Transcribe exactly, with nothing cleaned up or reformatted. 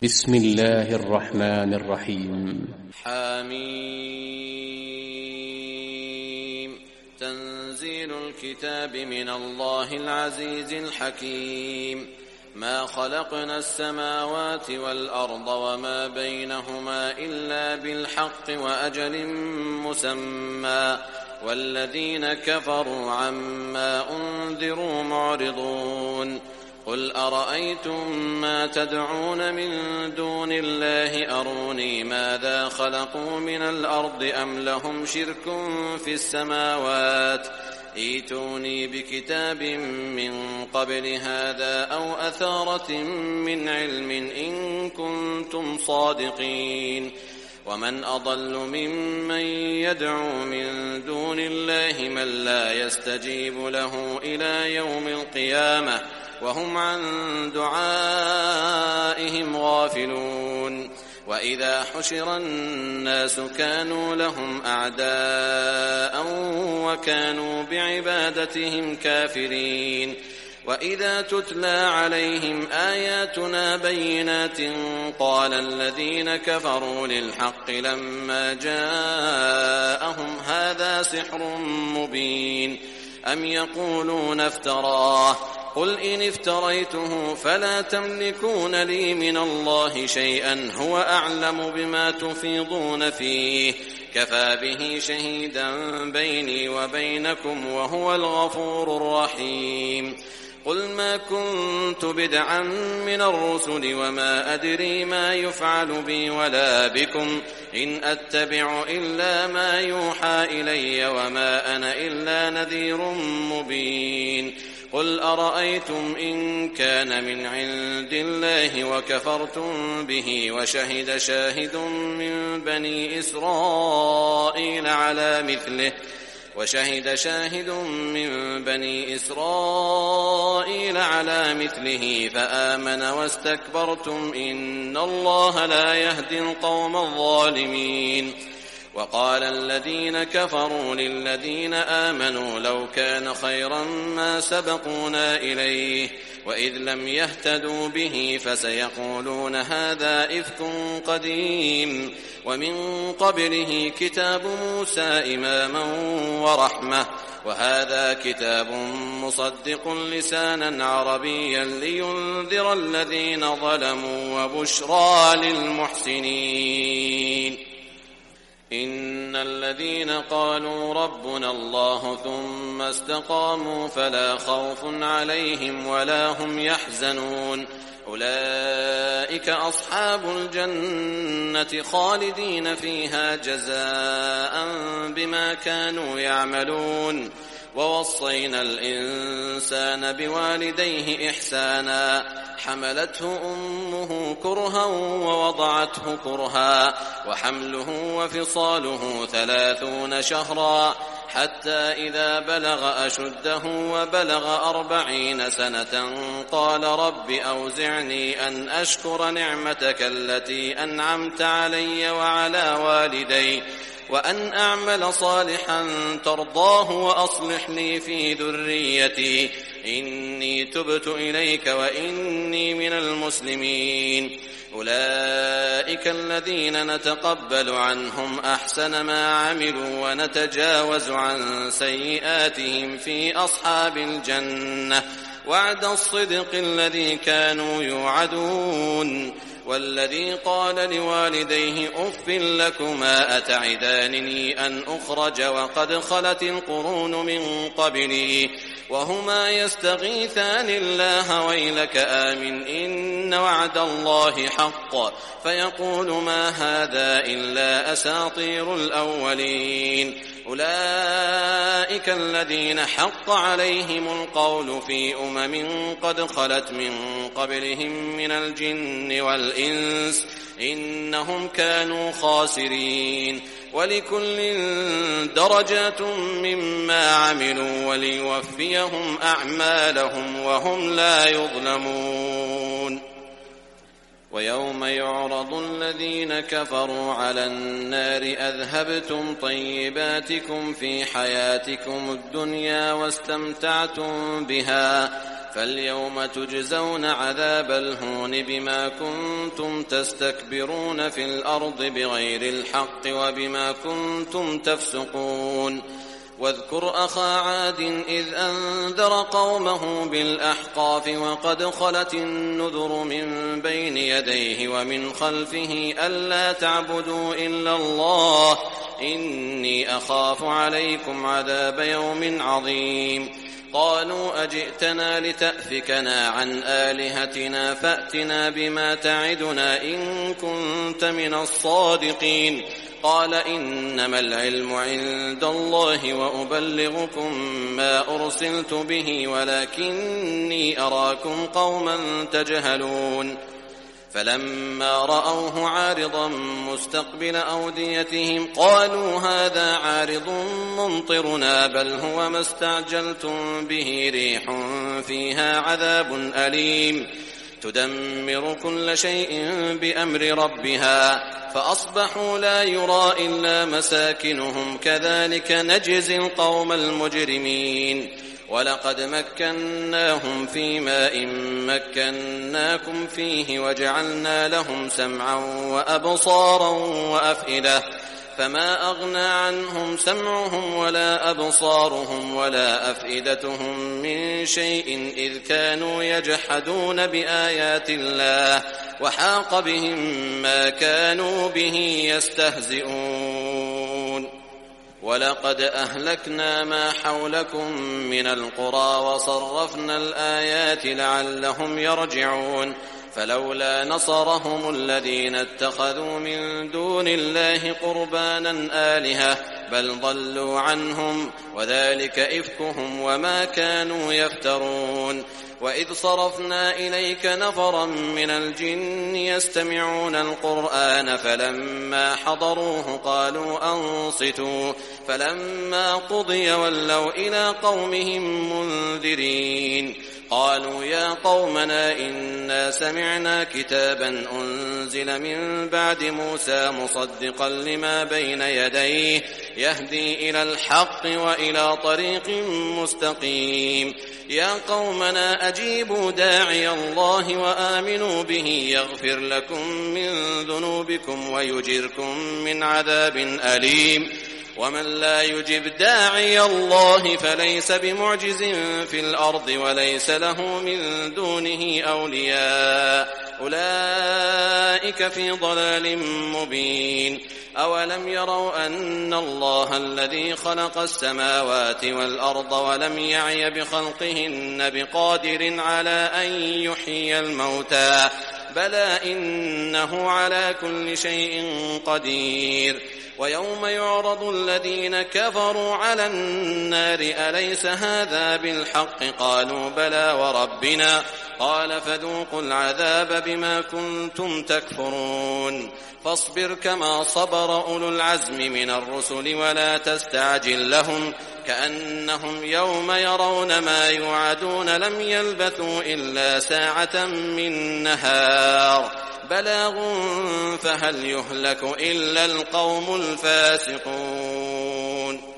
بسم الله الرحمن الرحيم. حميم. تنزيل الكتاب من الله العزيز الحكيم. ما خلقنا السماوات والأرض وما بينهما إلا بالحق وأجل مسمى والذين كفروا عما أنذروا معرضون. قل أرأيتم ما تدعون من دون الله أروني ماذا خلقوا من الأرض أم لهم شرك في السماوات ائتوني بكتاب من قبل هذا أو أثارة من علم إن كنتم صادقين. ومن أضل ممن يدعو من دون الله من لا يستجيب له إلى يوم القيامة وهم عن دعائهم غافلون. وإذا حشر الناس كانوا لهم أعداء وكانوا بعبادتهم كافرين. وإذا تتلى عليهم آياتنا بينات قال الذين كفروا للحق لما جاءهم هذا سحر مبين أم يقولون افتراه قل إن افتريته فلا تملكون لي من الله شيئا هو أعلم بما تفيضون فيه كفى به شهيدا بيني وبينكم وهو الغفور الرحيم. قل ما كنت بدعا من الرسل وما أدري ما يفعل بي ولا بكم إن أتبع إلا ما يوحى إلي وما أنا إلا نذير مبين. قل أرأيتم إن كان من عند الله وكفرتم به وشهد شاهد من بني إسرائيل على مثله وشهد شاهد من بني إسرائيل على مثله فآمن واستكبرتم إن الله لا يهدي القوم الظالمين. وقال الذين كفروا للذين آمنوا لو كان خيرا ما سبقونا إليه وإذ لم يهتدوا به فسيقولون هذا إفك قديم ومن قبله كتاب موسى إماما ورحمة وهذا كتاب مصدق لسانا عربيا لينذر الذين ظلموا وبشرى للمحسنين. إن الذين قالوا ربنا الله ثم استقاموا فلا خوف عليهم ولا هم يحزنون أولئك أصحاب الجنة خالدين فيها جزاء بما كانوا يعملون. ووصينا الإنسان بوالديه إحسانا حملته أمه كرها ووضعته كرها وحمله وفصاله ثلاثون شهرا حتى إذا بلغ أشده وبلغ أربعين سنة قال رب أوزعني أن أشكر نعمتك التي أنعمت علي وعلى والدي وأن أعمل صالحا ترضاه وأصلح لي في ذريتي إني تبت إليك وإني من المسلمين. أولئك الذين نتقبل عنهم أحسن ما عملوا ونتجاوز عن سيئاتهم في أصحاب الجنة وعد الصدق الذي كانوا يوعدون. والذي قال لوالديه أف لكما أتعدانني أن أخرج وقد خلت القرون من قبلي وهما يستغيثان الله ويلك آمن إن وعد الله حق فيقول ما هذا إلا أساطير الأولين. أولئك الذين حق عليهم القول في أمم قد خلت من قبلهم من الجن والإنس إنهم كانوا خاسرين. ولكل درجات مما عملوا وليوفيهم أعمالهم وهم لا يظلمون. ويوم يعرض الذين كفروا على النار أذهبتم طيباتكم في حياتكم الدنيا واستمتعتم بها فاليوم تجزون عذاب الهون بما كنتم تستكبرون في الأرض بغير الحق وبما كنتم تفسقون واذكر أخا عاد إذ أنذر قومه بالأحقاف وقد خلت النذر من بين يديه ومن خلفه ألا تعبدوا إلا الله إني أخاف عليكم عذاب يوم عظيم قالوا أجئتنا لتأفكنا عن آلهتنا فأتنا بما تعدنا إن كنت من الصادقين قال إنما العلم عند الله وأبلغكم ما أرسلت به ولكني أراكم قوما تجهلون فلما رأوه عارضا مستقبل أوديتهم قالوا هذا عارض ممطرنا بل هو ما استعجلتم به ريح فيها عذاب أليم تدمر كل شيء بأمر ربها فأصبحوا لا يرى إلا مساكنهم كذلك نجزي القوم المجرمين ولقد مكناهم في ماء مكناكم فيه وجعلنا لهم سمعا وأبصارا وأفئدة فما أغنى عنهم سمعهم ولا أبصارهم ولا أفئدتهم من شيء إذ كانوا يجحدون بآيات الله وحاق بهم ما كانوا به يستهزئون ولقد أهلكنا ما حولكم من القرى وصرفنا الآيات لعلهم يرجعون فلولا نصرهم الذين اتخذوا من دون الله قربانا آلهة بل ضلوا عنهم وذلك إفكهم وما كانوا يفترون وإذ صرفنا إليك نفرا من الجن يستمعون القرآن فلما حضروه قالوا أنصتوا فلما قضي ولوا إلى قومهم منذرين قالوا يا قومنا إنا سمعنا كتابا أنزل من بعد موسى مصدقا لما بين يديه يهدي إلى الحق وإلى طريق مستقيم يا قومنا أجيبوا داعي الله وآمنوا به يغفر لكم من ذنوبكم ويجركم من عذاب أليم ومن لا يجب داعي الله فليس بمعجز في الأرض وليس له من دونه أولياء أولئك في ضلال مبين أولم يروا أن الله الذي خلق السماوات والأرض ولم يعي بخلقهن بقادر على أن يحيي الموتى بلى إنه على كل شيء قدير ويوم يعرض الذين كفروا على النار أليس هذا بالحق قالوا بلى وربنا قال فذوقوا العذاب بما كنتم تكفرون فاصبر كما صبر أولو العزم من الرسل ولا تستعجل لهم كأنهم يوم يرون ما يوعدون لم يلبثوا إلا ساعة من نهار بلاغ فهل يهلك إلا القوم الفاسقون